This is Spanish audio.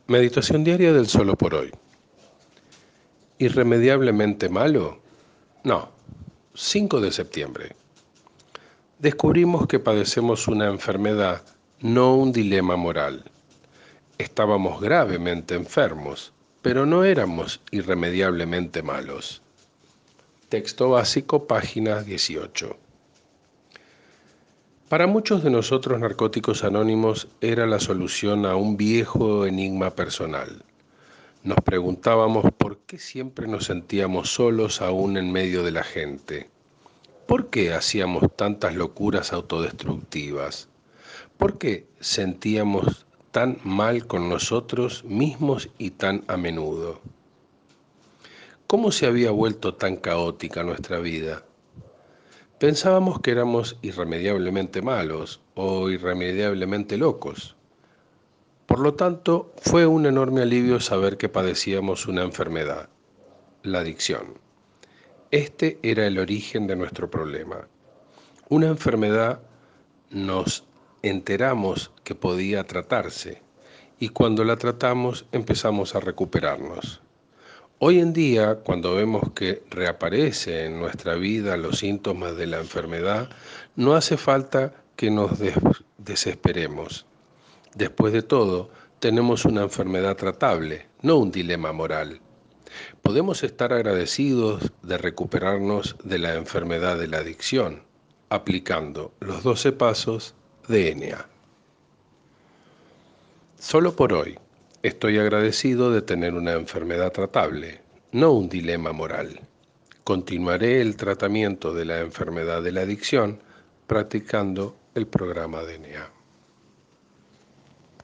Meditación diaria del solo por hoy. ¿Irremediablemente malo? No. 5 de septiembre. Descubrimos que padecemos una enfermedad, no un dilema moral. Estábamos gravemente enfermos, pero no éramos irremediablemente malos. Texto básico, página 18. Para muchos de nosotros, Narcóticos Anónimos era la solución a un viejo enigma personal. Nos preguntábamos por qué siempre nos sentíamos solos aún en medio de la gente. ¿Por qué hacíamos tantas locuras autodestructivas? ¿Por qué sentíamos tan mal con nosotros mismos y tan a menudo? ¿Cómo se había vuelto tan caótica nuestra vida? Pensábamos que éramos irremediablemente malos o irremediablemente locos. Por lo tanto, fue un enorme alivio saber que padecíamos una enfermedad, la adicción. Este era el origen de nuestro problema. Una enfermedad nos enteramos que podía tratarse y cuando la tratamos empezamos a recuperarnos. Hoy en día, cuando vemos que reaparece en nuestra vida los síntomas de la enfermedad, no hace falta que nos desesperemos. Después de todo, tenemos una enfermedad tratable, no un dilema moral. Podemos estar agradecidos de recuperarnos de la enfermedad de la adicción, aplicando los 12 pasos de ENEA. Solo por hoy, estoy agradecido de tener una enfermedad tratable, no un dilema moral. Continuaré el tratamiento de la enfermedad de la adicción practicando el programa de ENEA.